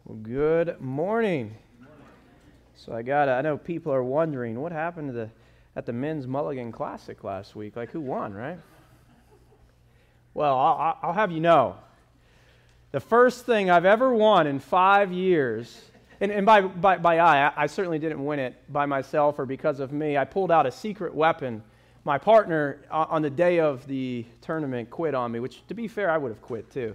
Well, good morning. So I know people are wondering what happened to at the men's Mulligan Classic last week. Like, who won, right? Well, I'll have you know, the first thing I've ever won in 5 years, and I certainly didn't win it by myself or because of me. I pulled out a secret weapon. My partner on the day of the tournament quit on me, which, to be fair, I would have quit too.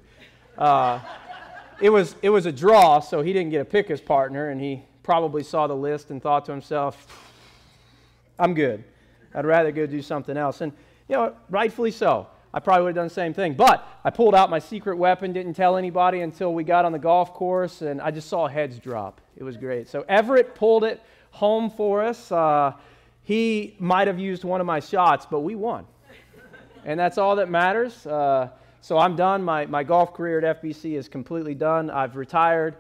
It was a draw, so he didn't get to pick his partner, and he probably saw the list and thought to himself, I'm good. I'd rather go do something else. And, rightfully so. I probably would have done the same thing. But I pulled out my secret weapon, didn't tell anybody until we got on the golf course, and I just saw heads drop. It was great. So Everett pulled it home for us. He might have used one of my shots, but we won. And that's all that matters. So I'm done. My golf career at FBC is completely done. I've retired.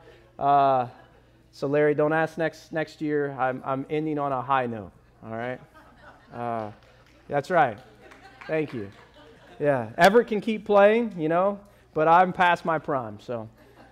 So Larry, don't ask next year. I'm ending on a high note. All right. That's right. Thank you. Yeah, Everett can keep playing, but I'm past my prime. So,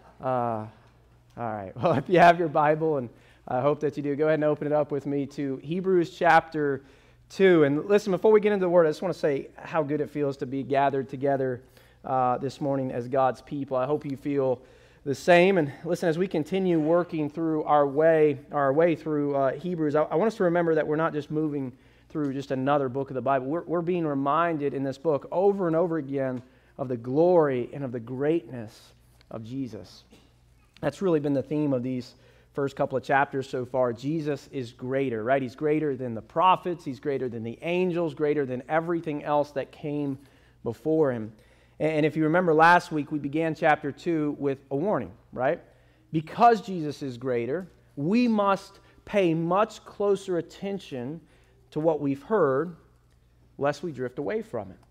all right. Well, if you have your Bible, and I hope that you do, go ahead and open it up with me to Hebrews chapter 2. And listen, before we get into the Word, I just want to say how good it feels to be gathered together this morning as God's people. I hope you feel the same. And listen, as we continue working through our way through Hebrews, I want us to remember that we're not just moving through just another book of the Bible. We're being reminded in this book over and over again of the glory and of the greatness of Jesus. That's really been the theme of these first couple of chapters so far. Jesus is greater, right? He's greater than the prophets. He's greater than the angels, greater than everything else that came before him. And if you remember last week, we began chapter 2 with a warning, right? Because Jesus is greater, we must pay much closer attention to what we've heard, lest we drift away from it.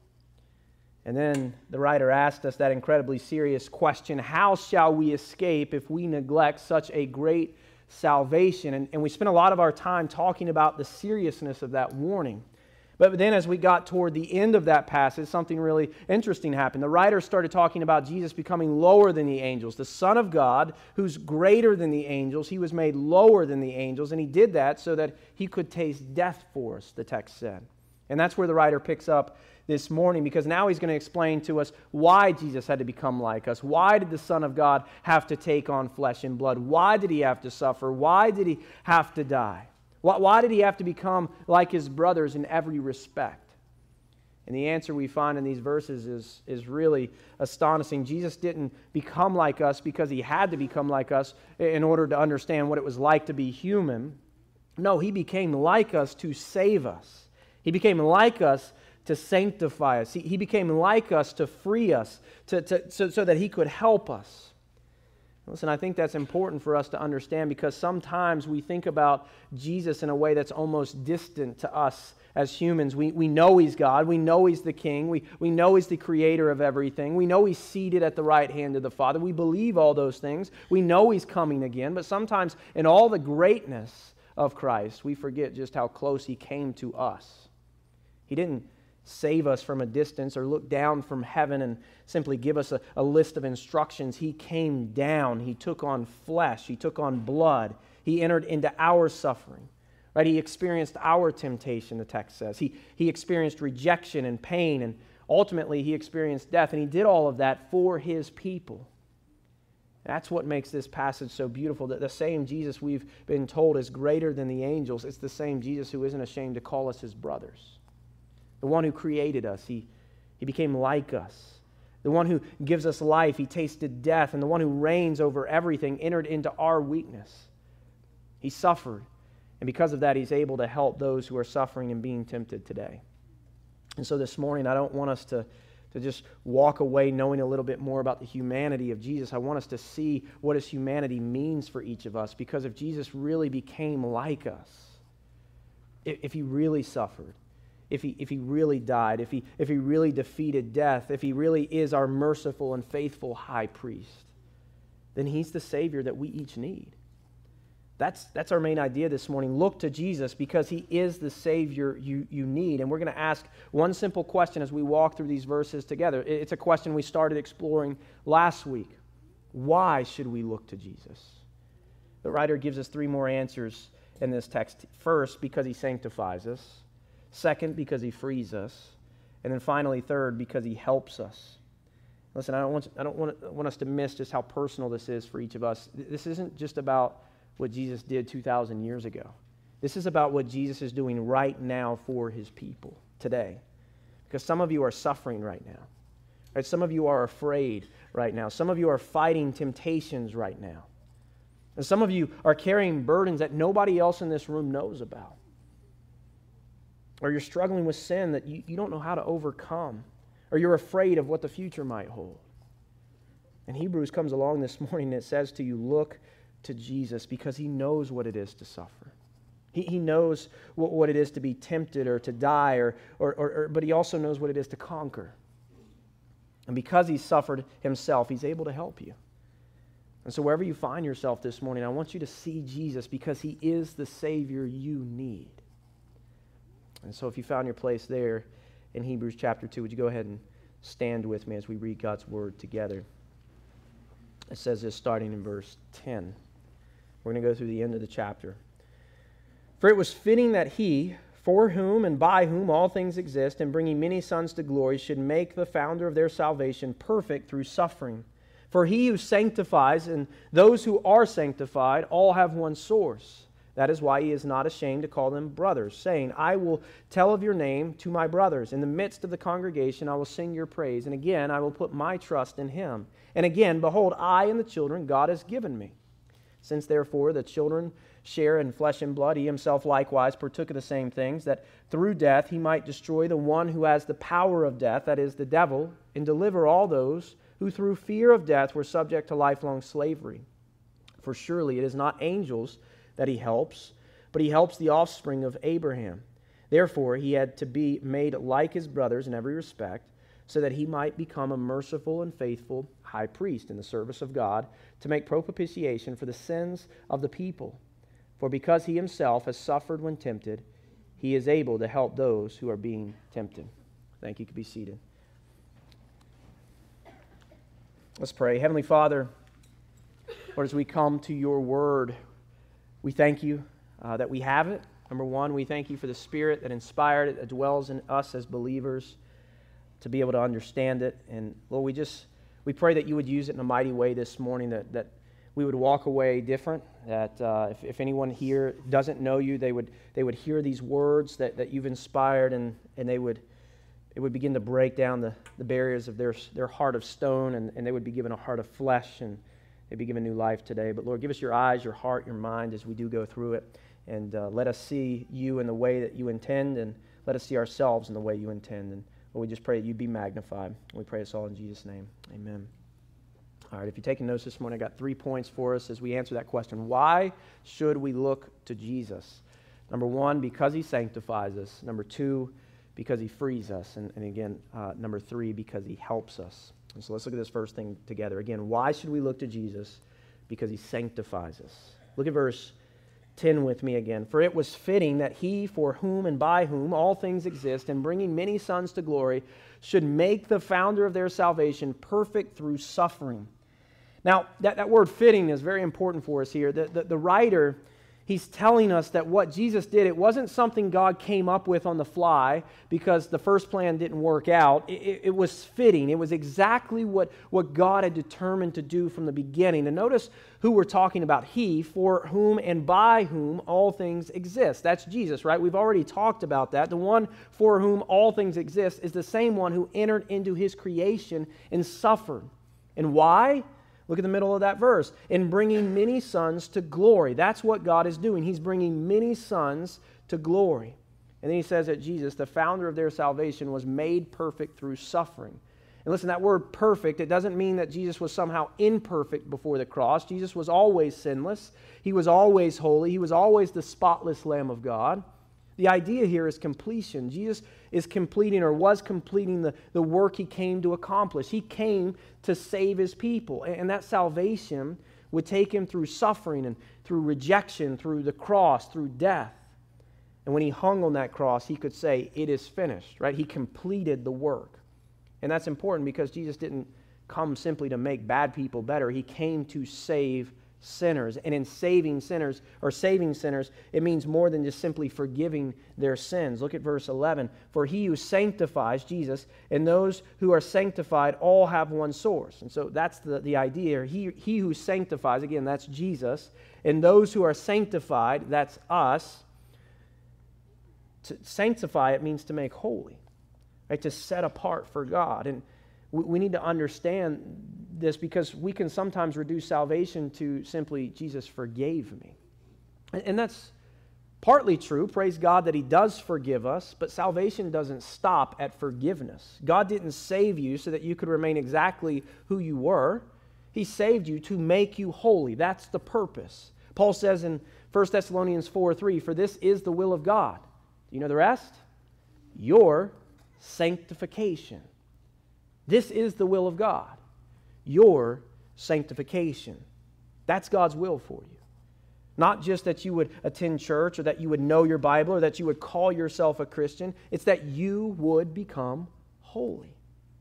And then the writer asked us that incredibly serious question, how shall we escape if we neglect such a great salvation? And we spent a lot of our time talking about the seriousness of that warning. But then as we got toward the end of that passage, something really interesting happened. The writer started talking about Jesus becoming lower than the angels. The Son of God, who's greater than the angels, he was made lower than the angels, and he did that so that he could taste death for us, the text said. And that's where the writer picks up this morning, because now he's going to explain to us why Jesus had to become like us. Why did the Son of God have to take on flesh and blood? Why did he have to suffer? Why did he have to die? Why did he have to become like his brothers in every respect? And the answer we find in these verses is really astonishing. Jesus didn't become like us because he had to become like us in order to understand what it was like to be human. No, he became like us to save us. He became like us to sanctify us. He became like us to free us, so that he could help us. Listen, I think that's important for us to understand, because sometimes we think about Jesus in a way that's almost distant to us as humans. We know he's God. We know he's the King. We know he's the creator of everything. We know he's seated at the right hand of the Father. We believe all those things. We know he's coming again. But sometimes in all the greatness of Christ, we forget just how close he came to us. He didn't save us from a distance or look down from heaven and simply give us a list of instructions. He came down. He took on flesh. He took on blood. He entered into our suffering. Right? He experienced our temptation, the text says. He experienced rejection and pain, and ultimately he experienced death, and he did all of that for his people. That's what makes this passage so beautiful, that the same Jesus we've been told is greater than the angels. It's the same Jesus who isn't ashamed to call us his brothers. The one who created us, he became like us. The one who gives us life, he tasted death. And the one who reigns over everything entered into our weakness. He suffered. And because of that, he's able to help those who are suffering and being tempted today. And so this morning, I don't want us to just walk away knowing a little bit more about the humanity of Jesus. I want us to see what his humanity means for each of us. Because if Jesus really became like us, if he really suffered, if he really died, if he really defeated death, if he really is our merciful and faithful high priest, then he's the Savior that we each need. That's our main idea this morning. Look to Jesus because he is the Savior you need. And we're going to ask one simple question as we walk through these verses together. It's a question we started exploring last week. Why should we look to Jesus? The writer gives us three more answers in this text. First, because he sanctifies us. Second, because he frees us. And then finally, third, because he helps us. Listen, I don't want us to miss just how personal this is for each of us. This isn't just about what Jesus did 2,000 years ago. This is about what Jesus is doing right now for his people today. Because some of you are suffering right now. Right? Some of you are afraid right now. Some of you are fighting temptations right now. And some of you are carrying burdens that nobody else in this room knows about. Or you're struggling with sin that you don't know how to overcome. Or you're afraid of what the future might hold. And Hebrews comes along this morning and it says to you, look to Jesus because he knows what it is to suffer. He knows what it is to be tempted or to die, but he also knows what it is to conquer. And because he suffered himself, he's able to help you. And so wherever you find yourself this morning, I want you to see Jesus because he is the Savior you need. And so if you found your place there in Hebrews chapter 2, would you go ahead and stand with me as we read God's word together? It says this starting in verse 10. We're going to go through the end of the chapter. For it was fitting that he, for whom and by whom all things exist, and bringing many sons to glory, should make the founder of their salvation perfect through suffering. For he who sanctifies and those who are sanctified all have one source. That is why he is not ashamed to call them brothers, saying, I will tell of your name to my brothers. In the midst of the congregation I will sing your praise. And again I will put my trust in him. And again, behold, I and the children God has given me. Since therefore the children share in flesh and blood, he himself likewise partook of the same things, that through death he might destroy the one who has the power of death, that is, the devil, and deliver all those who through fear of death were subject to lifelong slavery. For surely it is not angels that he helps, but he helps the offspring of Abraham. Therefore he had to be made like his brothers in every respect, so that he might become a merciful and faithful high priest in the service of God, to make propitiation for the sins of the people. For because he himself has suffered when tempted, he is able to help those who are being tempted. Thank you. You can be seated. Let's pray. Heavenly Father, Lord, as we come to your word, we thank you that we have it. Number one, we thank you for the Spirit that inspired it, that dwells in us as believers, to be able to understand it. And Lord, we pray that you would use it in a mighty way this morning, that we would walk away different, that if anyone here doesn't know you, they would hear these words that you've inspired, and it would begin to break down the barriers of their heart of stone, and they would be given a heart of flesh, and they'd be given new life today. But Lord, give us your eyes, your heart, your mind as we do go through it, and let us see you in the way that you intend, and let us see ourselves in the way you intend. And Lord, we just pray that you be magnified. We pray this all in Jesus' name. Amen. All right, if you're taking notes this morning, I got 3 points for us as we answer that question. Why should we look to Jesus? Number one, because he sanctifies us. Number two, because he frees us. And again, number three, because he helps us. And so let's look at this first thing together. Again, why should we look to Jesus? Because he sanctifies us. Look at verse 10 with me again. For it was fitting that he, for whom and by whom all things exist, and bringing many sons to glory, should make the founder of their salvation perfect through suffering. Now, that word fitting is very important for us here. The writer, he's telling us that what Jesus did, it wasn't something God came up with on the fly because the first plan didn't work out. It was fitting. It was exactly what God had determined to do from the beginning. And notice who we're talking about. He, for whom and by whom all things exist. That's Jesus, right? We've already talked about that. The one for whom all things exist is the same one who entered into his creation and suffered. And why? Look at the middle of that verse. In bringing many sons to glory. That's what God is doing. He's bringing many sons to glory. And then he says that Jesus, the founder of their salvation, was made perfect through suffering. And listen, that word perfect, it doesn't mean that Jesus was somehow imperfect before the cross. Jesus was always sinless. He was always holy. He was always the spotless Lamb of God. The idea here is completion. Jesus is completing or was completing the work he came to accomplish. He came to save his people. And that salvation would take him through suffering and through rejection, through the cross, through death. And when he hung on that cross, he could say, it is finished, right? He completed the work. And that's important because Jesus didn't come simply to make bad people better. He came to save sinners. And in saving sinners, it means more than just simply forgiving their sins. Look at verse 11. For he who sanctifies, Jesus, and those who are sanctified all have one source. And so that's the idea. He who sanctifies, again, that's Jesus. And those who are sanctified, that's us. To sanctify, it means to make holy, right? To set apart for God. And we need to understand this because we can sometimes reduce salvation to simply, Jesus forgave me. And that's partly true. Praise God that He does forgive us, but salvation doesn't stop at forgiveness. God didn't save you so that you could remain exactly who you were. He saved you to make you holy. That's the purpose. Paul says in 1 Thessalonians 4:3, for this is the will of God. Do you know the rest? Your sanctification. This is the will of God. Your sanctification. That's God's will for you. Not just that you would attend church or that you would know your Bible or that you would call yourself a Christian. It's that you would become holy.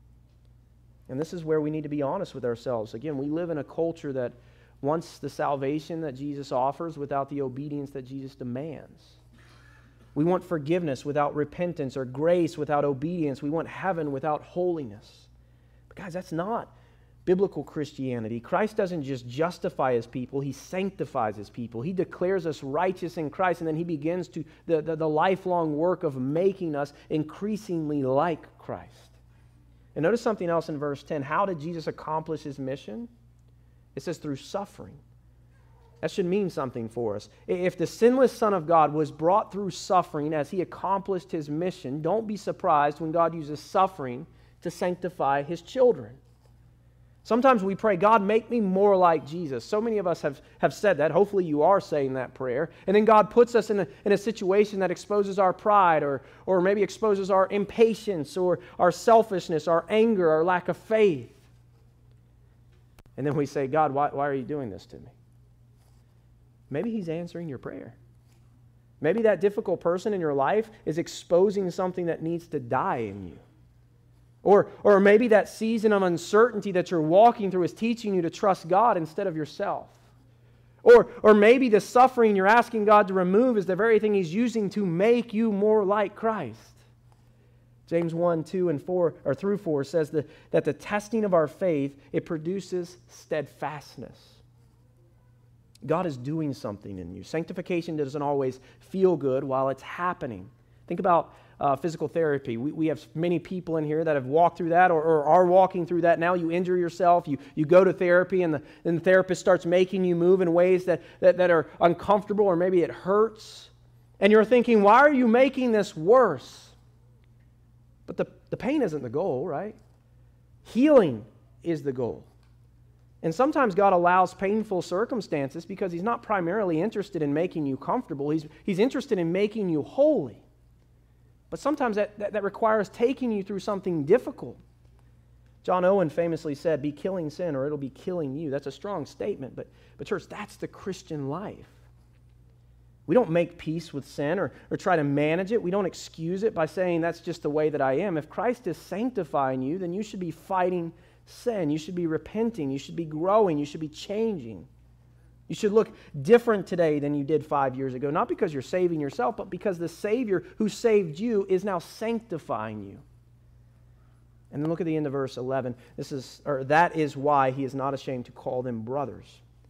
And this is where we need to be honest with ourselves. Again, we live in a culture that wants the salvation that Jesus offers without the obedience that Jesus demands. We want forgiveness without repentance or grace without obedience. We want heaven without holiness. But guys, that's not biblical Christianity. Christ doesn't just justify His people, He sanctifies His people. He declares us righteous in Christ, and then He begins to the lifelong work of making us increasingly like Christ. And notice something else in verse 10. How did Jesus accomplish His mission? It says through suffering. That should mean something for us. If the sinless Son of God was brought through suffering as He accomplished His mission, don't be surprised when God uses suffering to sanctify His children. Sometimes we pray, God, make me more like Jesus. So many of us have said that. Hopefully you are saying that prayer. And then God puts us in a situation that exposes our pride or maybe exposes our impatience or our selfishness, our anger, our lack of faith. And then we say, God, why are you doing this to me? Maybe He's answering your prayer. Maybe that difficult person in your life is exposing something that needs to die in you. Or maybe that season of uncertainty that you're walking through is teaching you to trust God instead of yourself. Or maybe the suffering you're asking God to remove is the very thing He's using to make you more like Christ. James 1:2-4 says that the testing of our faith, it produces steadfastness. God is doing something in you. Sanctification doesn't always feel good while it's happening. Think about physical therapy. We have many people in here that have walked through that or are walking through that now. You injure yourself, you go to therapy, and the therapist starts making you move in ways that are uncomfortable or maybe it hurts. And you're thinking, why are you making this worse? But the pain isn't the goal, right? Healing is the goal. And sometimes God allows painful circumstances because He's not primarily interested in making you comfortable. He's interested in making you holy. But sometimes that requires taking you through something difficult. John Owen famously said, be killing sin or it'll be killing you. That's a strong statement, but church, that's the Christian life. We don't make peace with sin or try to manage it. We don't excuse it by saying that's just the way that I am. If Christ is sanctifying you, then you should be fighting sin. You should be repenting. You should be growing. You should be changing. You should look different today than you did 5 years ago, not because you're saving yourself, but because the Savior who saved you is now sanctifying you. And then look at the end of verse 11. That is why He is not ashamed to call them brothers.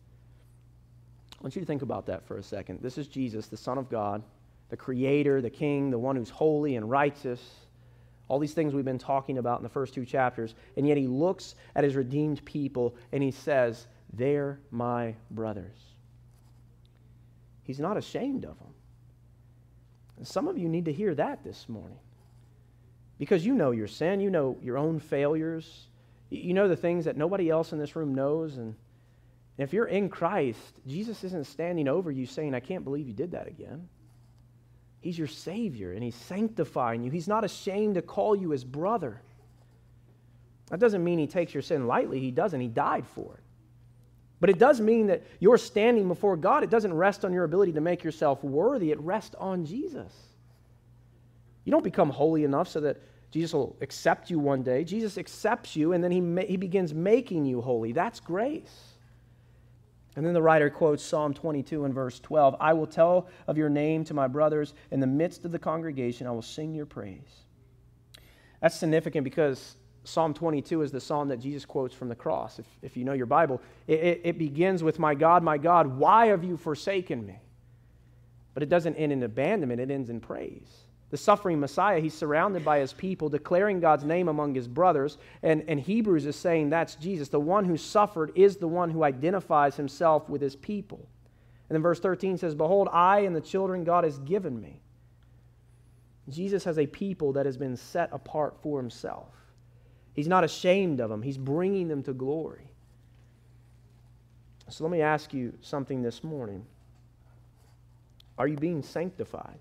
I want you to think about that for a second. This is Jesus, the Son of God, the Creator, the King, the one who's holy and righteous. All these things we've been talking about in the first 2 chapters. And yet He looks at His redeemed people and He says, they're my brothers. He's not ashamed of them. And some of you need to hear that this morning. Because you know your sin, you know your own failures, you know the things that nobody else in this room knows. And if you're in Christ, Jesus isn't standing over you saying, I can't believe you did that again. He's your Savior, and He's sanctifying you. He's not ashamed to call you His brother. That doesn't mean He takes your sin lightly. He doesn't. He died for it. But it does mean that you're standing before God. It doesn't rest on your ability to make yourself worthy. It rests on Jesus. You don't become holy enough so that Jesus will accept you one day. Jesus accepts you, and then he begins making you holy. That's grace. And then the writer quotes Psalm 22 and verse 12. I will tell of your name to my brothers. In the midst of the congregation, I will sing your praise. That's significant because Psalm 22 is the psalm that Jesus quotes from the cross. If you know your Bible, it begins with, my God, why have you forsaken me? But it doesn't end in abandonment. It ends in praise. The suffering Messiah, he's surrounded by his people, declaring God's name among his brothers. And Hebrews is saying that's Jesus. The one who suffered is the one who identifies himself with his people. And then verse 13 says, behold, I and the children God has given me. Jesus has a people that has been set apart for himself. He's not ashamed of them. He's bringing them to glory. So let me ask you something this morning. Are you being sanctified?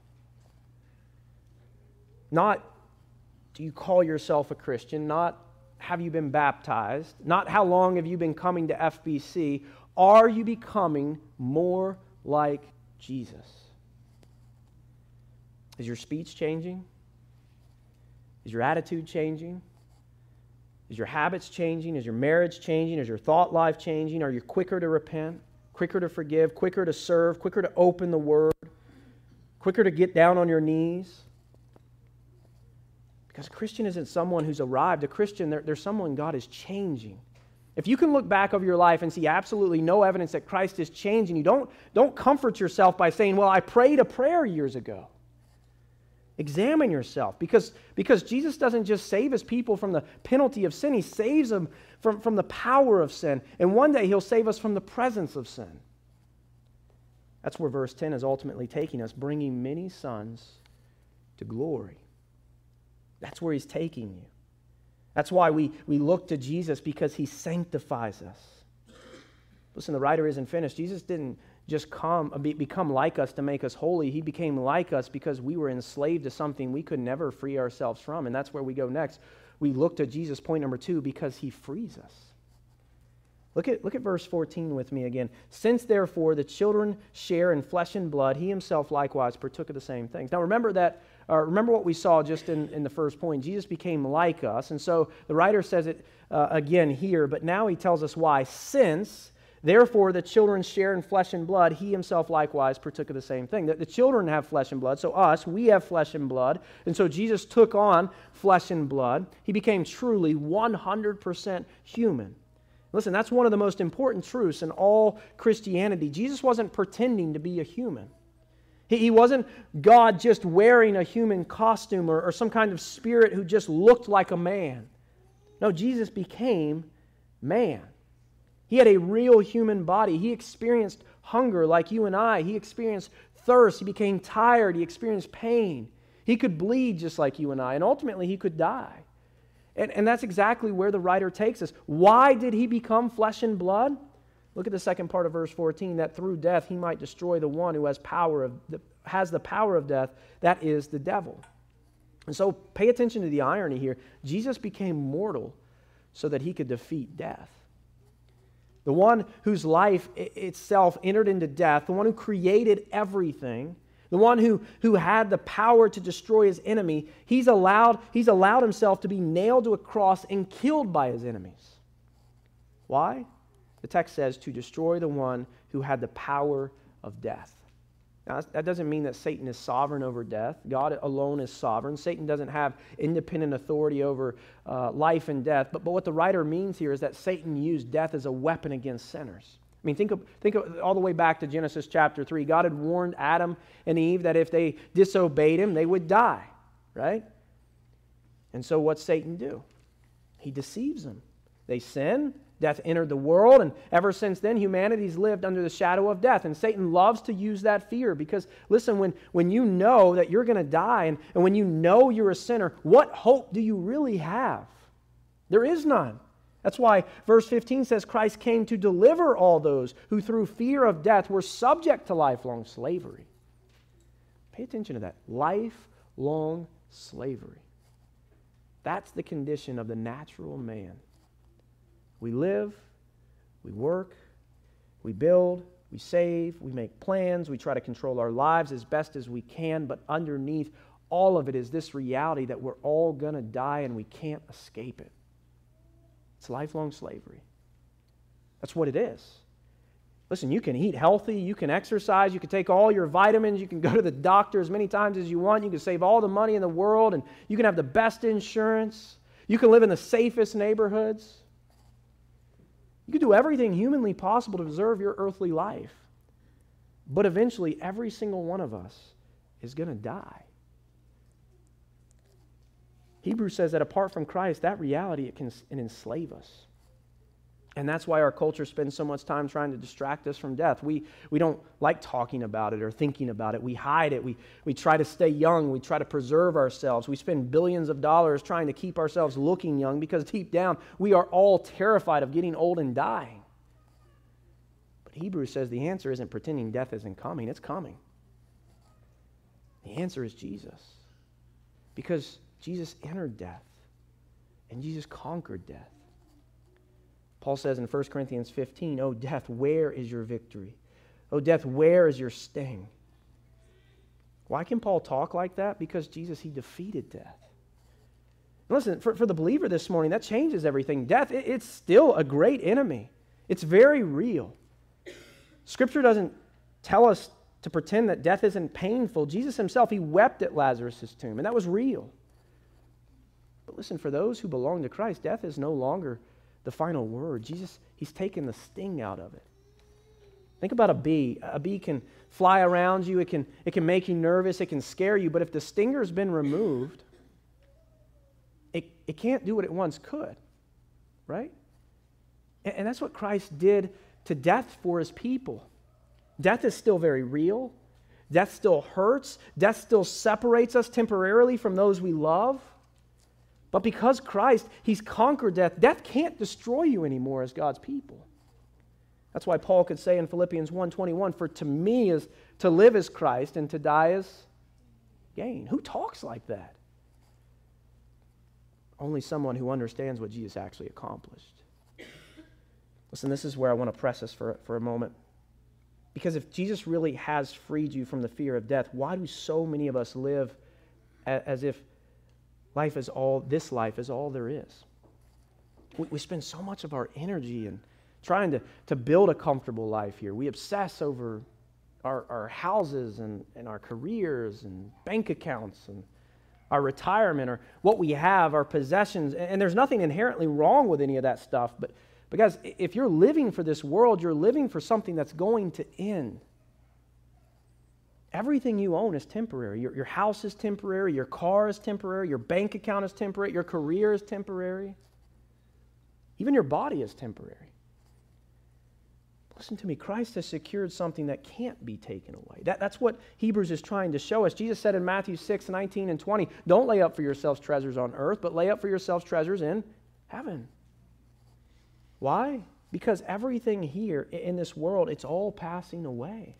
Not, do you call yourself a Christian? Not, have you been baptized? Not, how long have you been coming to FBC? Are you becoming more like Jesus? Is your speech changing? Is your attitude changing? Is your habits changing? Is your marriage changing? Is your thought life changing? Are you quicker to repent? Quicker to forgive? Quicker to serve? Quicker to open the Word? Quicker to get down on your knees? Because a Christian isn't someone who's arrived. A Christian, they're someone God is changing. If you can look back over your life and see absolutely no evidence that Christ is changing you, don't comfort yourself by saying, well, I prayed a prayer years ago. Examine yourself, because Jesus doesn't just save his people from the penalty of sin. He saves them from the power of sin. And one day he'll save us from the presence of sin. That's where verse 10 is ultimately taking us, bringing many sons to glory. That's where he's taking you. That's why we look to Jesus, because he sanctifies us. Listen, the writer isn't finished. Jesus didn't just become like us to make us holy. He became like us because we were enslaved to something we could never free ourselves from. And that's where we go next. We look to Jesus, point number 2, because he frees us. Look at verse 14 with me again. Since therefore the children share in flesh and blood, he himself likewise partook of the same things. Now remember what we saw just in the first point. Jesus became like us. And so the writer says it again here, but now he tells us why. Since therefore the children share in flesh and blood, he himself likewise partook of the same thing. The children have flesh and blood, so us, we have flesh and blood. And so Jesus took on flesh and blood. He became truly 100% human. Listen, that's one of the most important truths in all Christianity. Jesus wasn't pretending to be a human. He wasn't God just wearing a human costume or some kind of spirit who just looked like a man. No, Jesus became man. He had a real human body. He experienced hunger like you and I. He experienced thirst. He became tired. He experienced pain. He could bleed just like you and I, and ultimately he could die. And that's exactly where the writer takes us. Why did he become flesh and blood? Look at the second part of verse 14, that through death he might destroy the one who has the power of death, that is the devil. And so pay attention to the irony here. Jesus became mortal so that he could defeat death. The one whose life itself entered into death, the one who created everything, the one who had the power to destroy his enemy, he's allowed himself to be nailed to a cross and killed by his enemies. Why? The text says to destroy the one who had the power of death. Now, that doesn't mean that Satan is sovereign over death. God alone is sovereign. Satan doesn't have independent authority over life and death. But what the writer means here is that Satan used death as a weapon against sinners. I mean, think of all the way back to Genesis chapter 3. God had warned Adam and Eve that if they disobeyed him, they would die, right? And so what's Satan do? He deceives them. They sin, death entered the world, and ever since then, humanity's lived under the shadow of death. And Satan loves to use that fear because, listen, when you know that you're going to die and when you know you're a sinner, what hope do you really have? There is none. That's why verse 15 says Christ came to deliver all those who through fear of death were subject to lifelong slavery. Pay attention to that. Lifelong slavery. That's the condition of the natural man. We live, we work, we build, we save, we make plans, we try to control our lives as best as we can, but underneath all of it is this reality that we're all going to die and we can't escape it. It's lifelong slavery. That's what it is. Listen, you can eat healthy, you can exercise, you can take all your vitamins, you can go to the doctor as many times as you want, you can save all the money in the world, and you can have the best insurance. You can live in the safest neighborhoods. You can do everything humanly possible to preserve your earthly life. But eventually, every single one of us is going to die. Hebrews says that apart from Christ, that reality, it can enslave us. And that's why our culture spends so much time trying to distract us from death. We don't like talking about it or thinking about it. We hide it. We try to stay young. We try to preserve ourselves. We spend billions of dollars trying to keep ourselves looking young because deep down, we are all terrified of getting old and dying. But Hebrews says the answer isn't pretending death isn't coming. It's coming. The answer is Jesus. Because Jesus entered death, and Jesus conquered death. Paul says in 1 Corinthians 15, "O death, where is your victory? O death, where is your sting?" Why can Paul talk like that? Because Jesus, he defeated death. Listen, for the believer this morning, that changes everything. Death, it's still a great enemy. It's very real. Scripture doesn't tell us to pretend that death isn't painful. Jesus himself, he wept at Lazarus' tomb, and that was real. But listen, for those who belong to Christ, death is no longer the final word. Jesus, he's taken the sting out of it. Think about a bee. A bee can fly around you. It can make you nervous. It can scare you. But if the stinger's been removed, it can't do what it once could, right? And that's what Christ did to death for his people. Death is still very real. Death still hurts. Death still separates us temporarily from those we love. But because Christ, he's conquered death, death can't destroy you anymore as God's people. That's why Paul could say in Philippians 1:21, "For to me is to live as Christ, and to die is gain." Who talks like that? Only someone who understands what Jesus actually accomplished. Listen, this is where I want to press us for a moment. Because if Jesus really has freed you from the fear of death, why do so many of us live as if this life is all there is? We spend so much of our energy in trying to build a comfortable life here. We obsess over our houses and our careers and bank accounts and our retirement or what we have, our possessions. And there's nothing inherently wrong with any of that stuff. But guys, if you're living for this world, you're living for something that's going to end. Everything you own is temporary. Your house is temporary. Your car is temporary. Your bank account is temporary. Your career is temporary. Even your body is temporary. Listen to me. Christ has secured something that can't be taken away. That's what Hebrews is trying to show us. Jesus said in Matthew 6:19 and 20, "Don't lay up for yourselves treasures on earth, but lay up for yourselves treasures in heaven." Why? Because everything here in this world, it's all passing away.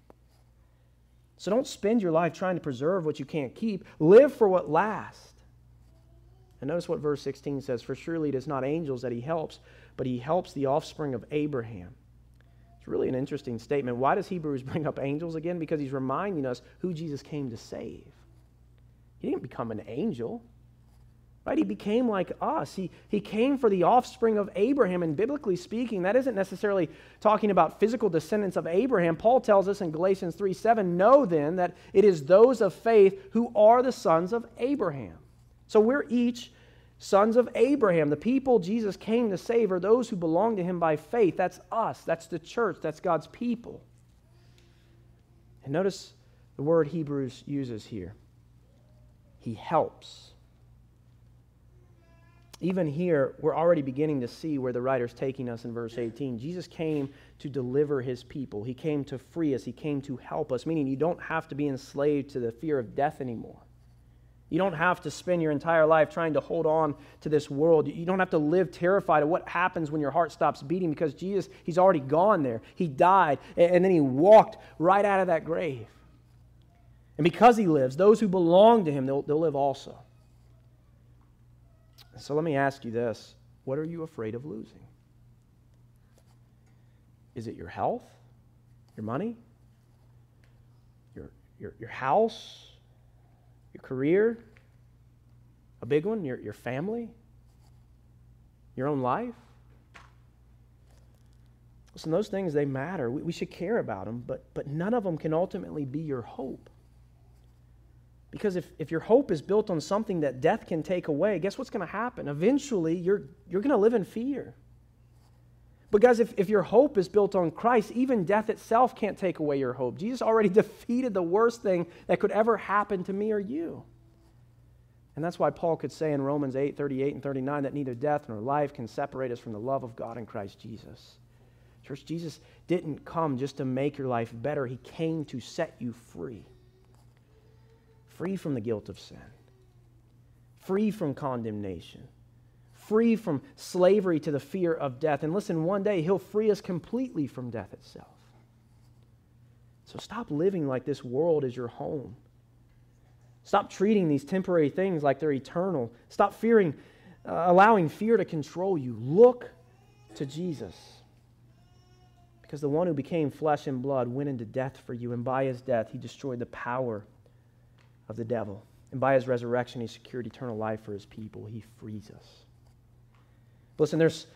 So don't spend your life trying to preserve what you can't keep. Live for what lasts. And notice what verse 16 says, "For surely it is not angels that he helps, but he helps the offspring of Abraham." It's really an interesting statement. Why does Hebrews bring up angels again? Because he's reminding us who Jesus came to save. He didn't become an angel. Right? He became like us. He came for the offspring of Abraham, and biblically speaking, that isn't necessarily talking about physical descendants of Abraham. Paul tells us in Galatians 3:7, "Know then that it is those of faith who are the sons of Abraham." So we're each sons of Abraham. The people Jesus came to save are those who belong to him by faith. That's us. That's the church. That's God's people. And notice the word Hebrews uses here. He helps. Even here, we're already beginning to see where the writer's taking us in verse 18. Jesus came to deliver his people. He came to free us. He came to help us, meaning you don't have to be enslaved to the fear of death anymore. You don't have to spend your entire life trying to hold on to this world. You don't have to live terrified of what happens when your heart stops beating, because Jesus, he's already gone there. He died, and then he walked right out of that grave. And because he lives, those who belong to him, they'll live also. So let me ask you this. What are you afraid of losing? Is it your health? Your money? Your house? your career, a big one, your family, your own life. Listen, those things, they matter. We should care about them, but none of them can ultimately be your hope. Because if your hope is built on something that death can take away, guess what's going to happen? Eventually, you're going to live in fear. But guys, if your hope is built on Christ, even death itself can't take away your hope. Jesus already defeated the worst thing that could ever happen to me or you. And that's why Paul could say in Romans 8:38 and 39 that neither death nor life can separate us from the love of God in Christ Jesus. Church, Jesus didn't come just to make your life better. He came to set you free. Free from the guilt of sin. Free from condemnation. Free from slavery to the fear of death. And listen, one day He'll free us completely from death itself. So stop living like this world is your home. Stop treating these temporary things like they're eternal. Stop allowing fear to control you. Look to Jesus. Because the one who became flesh and blood went into death for you, and by His death He destroyed the power of the devil. And by His resurrection He secured eternal life for His people. He frees us. Listen, there's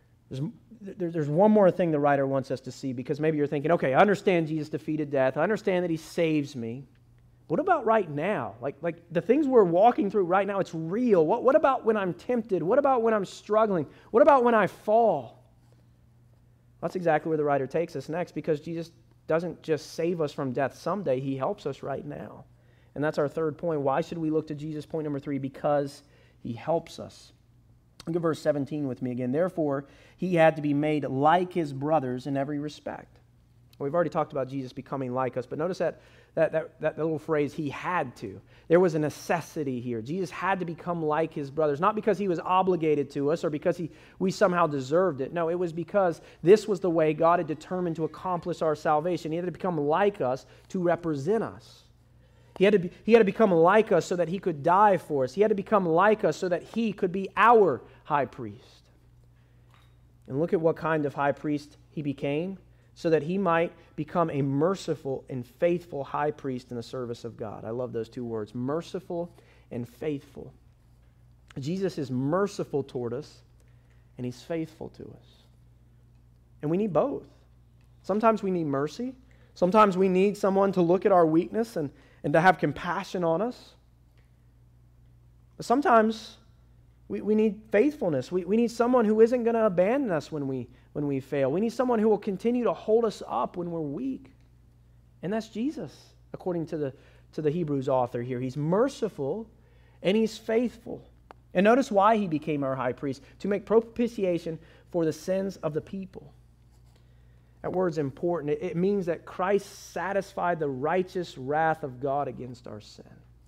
one more thing the writer wants us to see, because maybe you're thinking, okay, I understand Jesus defeated death. I understand that He saves me. What about right now? Like the things we're walking through right now, it's real. What about when I'm tempted? What about when I'm struggling? What about when I fall? That's exactly where the writer takes us next, because Jesus doesn't just save us from death someday. He helps us right now. And that's our third point. Why should we look to Jesus? Point number 3, because He helps us. Look at verse 17 with me again. Therefore, He had to be made like His brothers in every respect. Well, we've already talked about Jesus becoming like us, but notice that little phrase, He had to. There was a necessity here. Jesus had to become like His brothers, not because He was obligated to us or because we somehow deserved it. No, it was because this was the way God had determined to accomplish our salvation. He had to become like us to represent us. He had to become like us so that He could die for us. He had to become like us so that He could be our high priest. And look at what kind of high priest He became, so that He might become a merciful and faithful high priest in the service of God. I love those two words, merciful and faithful. Jesus is merciful toward us, and He's faithful to us. And we need both. Sometimes we need mercy. Sometimes we need someone to look at our weakness and to have compassion on us. But sometimes we need faithfulness. We need someone who isn't going to abandon us when we fail. We need someone who will continue to hold us up when we're weak. And that's Jesus, according to the Hebrews author here. He's merciful and He's faithful. And notice why He became our high priest: to make propitiation for the sins of the people. That word's important. It means that Christ satisfied the righteous wrath of God against our sin.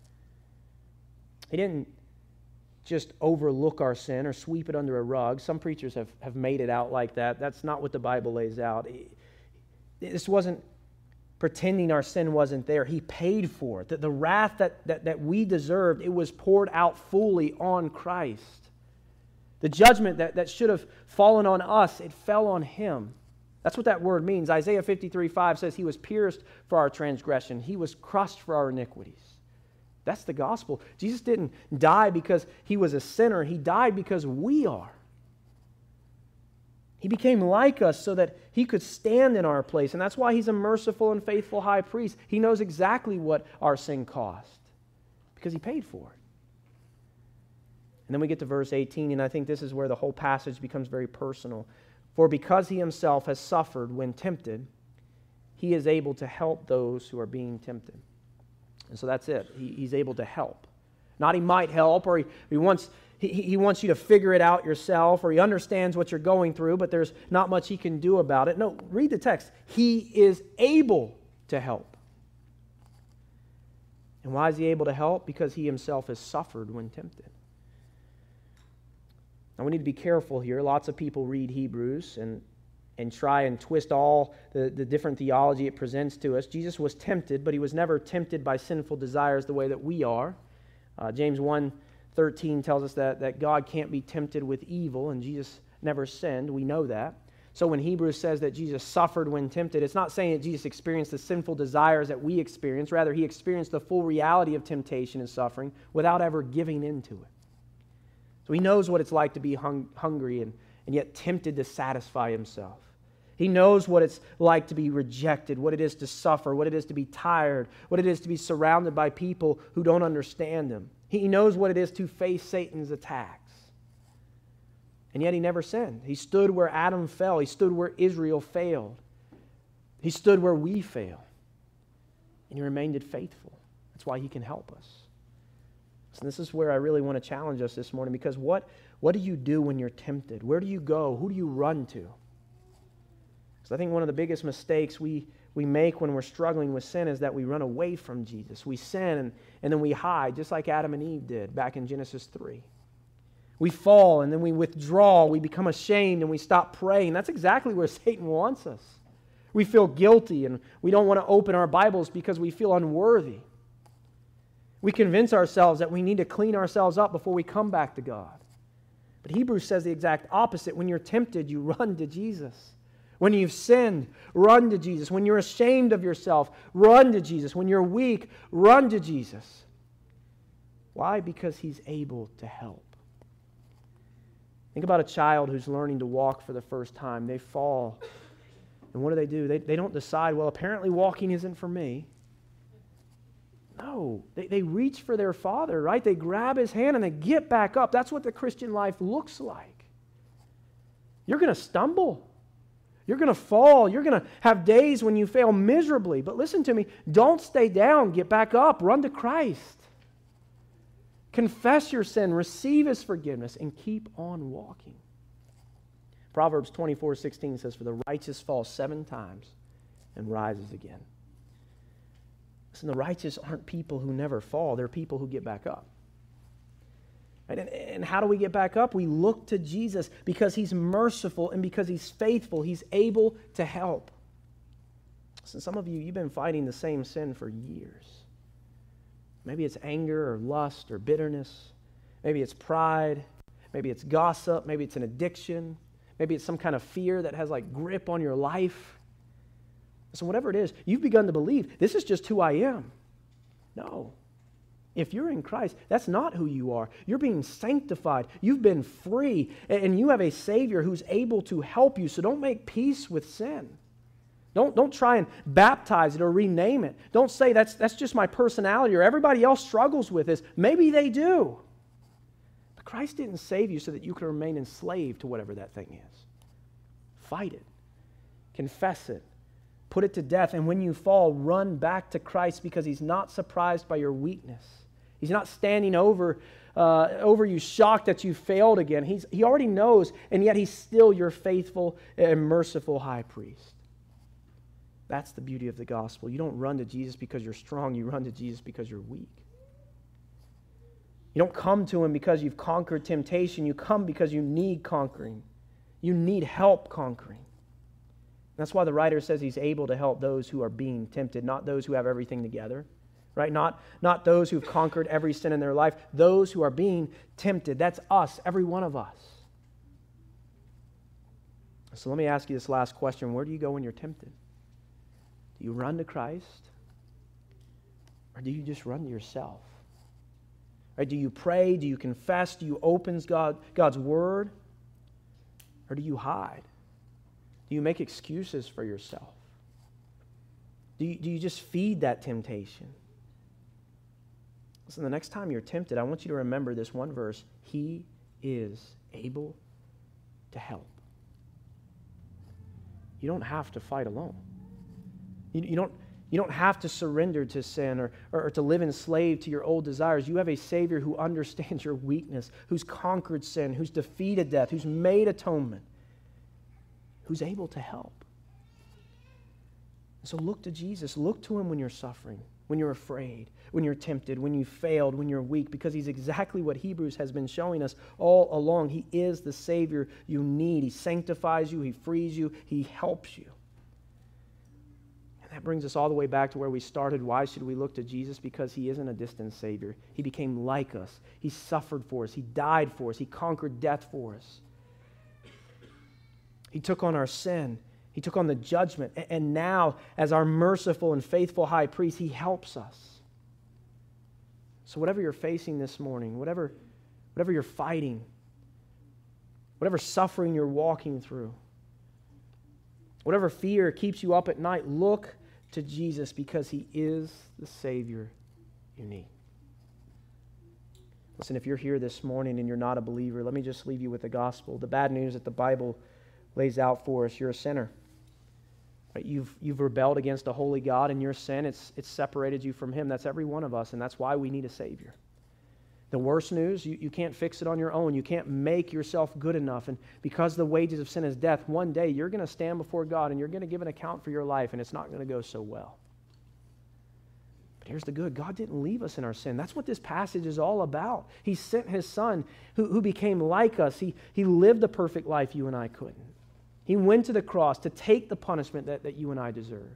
He didn't just overlook our sin or sweep it under a rug. Some preachers have made it out like that. That's not what the Bible lays out. This wasn't pretending our sin wasn't there. He paid for it. The wrath that we deserved, it was poured out fully on Christ. The judgment that should have fallen on us, it fell on Him. That's what that word means. Isaiah 53:5 says He was pierced for our transgression. He was crushed for our iniquities. That's the gospel. Jesus didn't die because He was a sinner. He died because we are. He became like us so that He could stand in our place. And that's why He's a merciful and faithful high priest. He knows exactly what our sin cost because He paid for it. And then we get to verse 18, and I think this is where the whole passage becomes very personal. For because He Himself has suffered when tempted, He is able to help those who are being tempted. And so that's it. He's able to help. Not He might help, or he wants you to figure it out yourself, or He understands what you're going through, but there's not much He can do about it. No, read the text. He is able to help. And why is He able to help? Because He Himself has suffered when tempted. Now we need to be careful here. Lots of people read Hebrews and try and twist all the different theology it presents to us. Jesus was tempted, but He was never tempted by sinful desires the way that we are. James 1:13 tells us that God can't be tempted with evil, and Jesus never sinned. We know that. So when Hebrews says that Jesus suffered when tempted, it's not saying that Jesus experienced the sinful desires that we experience. Rather, he experienced the full reality of temptation and suffering without ever giving into it. So he knows what it's like to be hungry and yet tempted to satisfy himself. He knows what it's like to be rejected, what it is to suffer, what it is to be tired, what it is to be surrounded by people who don't understand him. He knows what it is to face Satan's attacks. And yet he never sinned. He stood where Adam fell. He stood where Israel failed. He stood where we fail. And he remained faithful. That's why he can help us. So this is where I really want to challenge us this morning, because what do you do when you're tempted? Where do you go? Who do you run to? Because I think one of the biggest mistakes we make when we're struggling with sin is that we run away from Jesus. We sin and then we hide, just like Adam and Eve did back in Genesis 3. We fall and then we withdraw. We become ashamed and we stop praying. That's exactly where Satan wants us. We feel guilty and we don't want to open our Bibles because we feel unworthy. We convince ourselves that we need to clean ourselves up before we come back to God. But Hebrews says the exact opposite. When you're tempted, you run to Jesus. When you've sinned, run to Jesus. When you're ashamed of yourself, run to Jesus. When you're weak, run to Jesus. Why? Because he's able to help. Think about a child who's learning to walk for the first time. They fall. And what do? They don't decide, well, apparently walking isn't for me. No, they reach for their father, right? They grab his hand and they get back up. That's what the Christian life looks like. You're going to stumble. You're going to fall. You're going to have days when you fail miserably. But listen to me. Don't stay down. Get back up. Run to Christ. Confess your sin. Receive his forgiveness. And keep on walking. Proverbs 24:16 says, "For the righteous falls 7 times and rises again." Listen, the righteous aren't people who never fall. They're people who get back up. Right? And how do we get back up? We look to Jesus because he's merciful and because he's faithful. He's able to help. So some of you, you've been fighting the same sin for years. Maybe it's anger or lust or bitterness. Maybe it's pride. Maybe it's gossip. Maybe it's an addiction. Maybe it's some kind of fear that has like grip on your life. So whatever it is, you've begun to believe, this is just who I am. No. If you're in Christ, that's not who you are. You're being sanctified. You've been free. And you have a Savior who's able to help you. So don't make peace with sin. Don't try and baptize it or rename it. Don't say that's just my personality or everybody else struggles with this. Maybe they do. But Christ didn't save you so that you could remain enslaved to whatever that thing is. Fight it. Confess it. Put it to death, and when you fall, run back to Christ because he's not surprised by your weakness. He's not standing over you shocked that you failed again. He already knows, and yet he's still your faithful and merciful high priest. That's the beauty of the gospel. You don't run to Jesus because you're strong. You run to Jesus because you're weak. You don't come to him because you've conquered temptation. You come because you need conquering. You need help conquering. That's why the writer says he's able to help those who are being tempted, not those who have everything together, right? Not those who've conquered every sin in their life, those who are being tempted. That's us, every one of us. So let me ask you this last question. Where do you go when you're tempted? Do you run to Christ? Or do you just run to yourself? Right? Do you pray? Do you confess? Do you open God's Word? Or do you hide? Do you make excuses for yourself? Do you just feed that temptation? Listen, the next time you're tempted, I want you to remember this one verse. He is able to help. You don't have to fight alone. You don't have to surrender to sin or to live enslaved to your old desires. You have a Savior who understands your weakness, who's conquered sin, who's defeated death, who's made atonement, who's able to help. So look to Jesus. Look to him when you're suffering, when you're afraid, when you're tempted, when you failed, when you're weak, because he's exactly what Hebrews has been showing us all along. He is the Savior you need. He sanctifies you. He frees you. He helps you. And that brings us all the way back to where we started. Why should we look to Jesus? Because he isn't a distant Savior. He became like us. He suffered for us. He died for us. He conquered death for us. He took on our sin. He took on the judgment. And now, as our merciful and faithful high priest, he helps us. So whatever you're facing this morning, whatever you're fighting, whatever suffering you're walking through, whatever fear keeps you up at night, look to Jesus because he is the Savior you need. Listen, if you're here this morning and you're not a believer, let me just leave you with the gospel. The bad news that the Bible lays out for us, you're a sinner. Right? You've rebelled against a holy God, and your sin, it's separated you from him. That's every one of us, and that's why we need a Savior. The worst news, you can't fix it on your own. You can't make yourself good enough. And because the wages of sin is death, one day you're going to stand before God and you're going to give an account for your life, and it's not going to go so well. But here's the good. God didn't leave us in our sin. That's what this passage is all about. He sent his Son who became like us. He lived the perfect life you and I couldn't. He went to the cross to take the punishment that you and I deserve.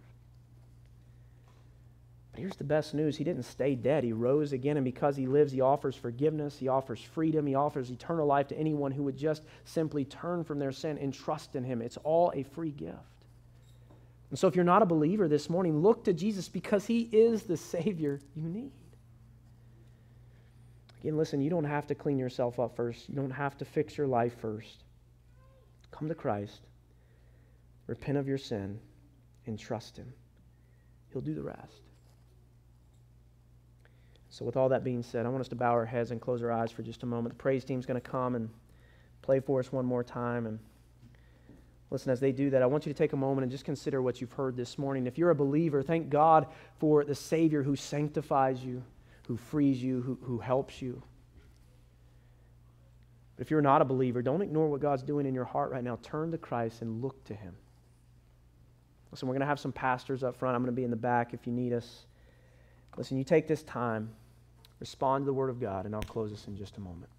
But here's the best news. He didn't stay dead. He rose again, and because he lives, he offers forgiveness. He offers freedom. He offers eternal life to anyone who would just simply turn from their sin and trust in him. It's all a free gift. And so if you're not a believer this morning, look to Jesus because he is the Savior you need. Again, listen, you don't have to clean yourself up first. You don't have to fix your life first. Come to Christ, repent of your sin, and trust him. He'll do the rest. So with all that being said, I want us to bow our heads and close our eyes for just a moment. The praise team's going to come and play for us one more time. And listen, as they do that, I want you to take a moment and just consider what you've heard this morning. If you're a believer, thank God for the Savior who sanctifies you, who frees you, who helps you. But if you're not a believer, don't ignore what God's doing in your heart right now. Turn to Christ and look to him. Listen, we're going to have some pastors up front. I'm going to be in the back if you need us. Listen, you take this time, respond to the Word of God, and I'll close this in just a moment.